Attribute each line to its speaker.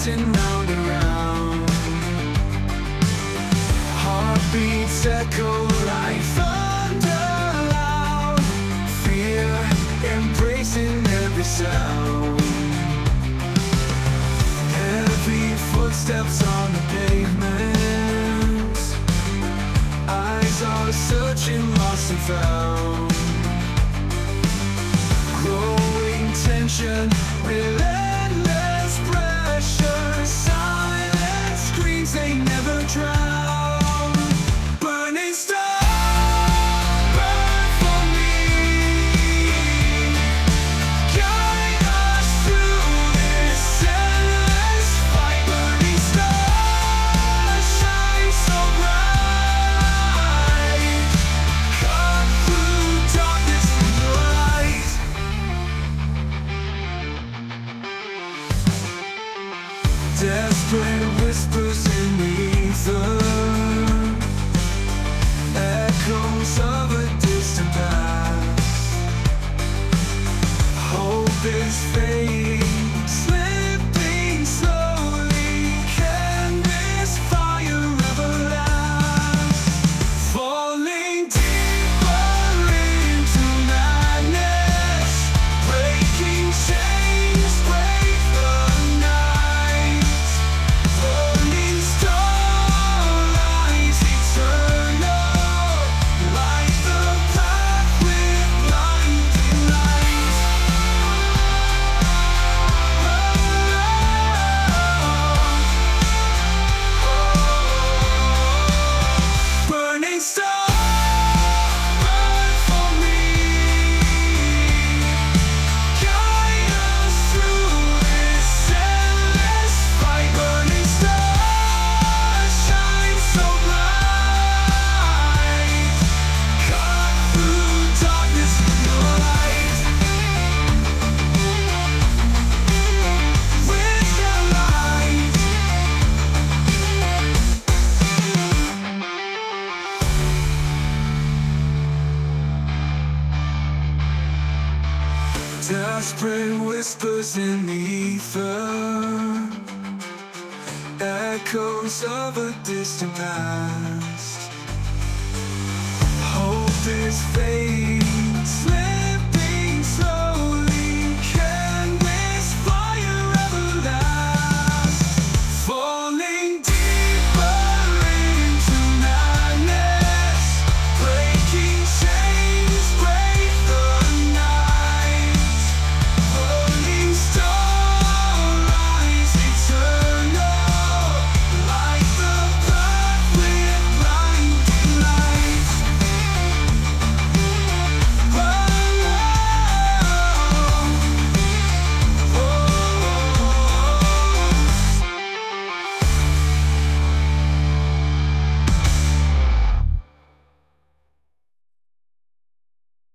Speaker 1: racing round and round. Heartbeats echo like thunder loud. Fear embracing every sound. Heavy footsteps on the pavement. Eyes are searching, lost and found. Growing tension, relentless pressure. Silent screams, they never drown. Burning star, burn for me. Guide us through this endless fight. Burning star, shine so bright. Cut through darkness with the light. Desperate whispers in the ether, echoes of a distant past. Hope is fading, slipping slowly. Can this fire ever last? Falling deeper into madness, breaking chains, break the night. Burning starlight eternal, light the path with blinding light. Burning star, burn for me. Guide us through this endless fight. Burning star, shine so bright. Cut through darkness with your light. With your light. Desperate whispers in the ether, echoes of a distant past. Hope is fading.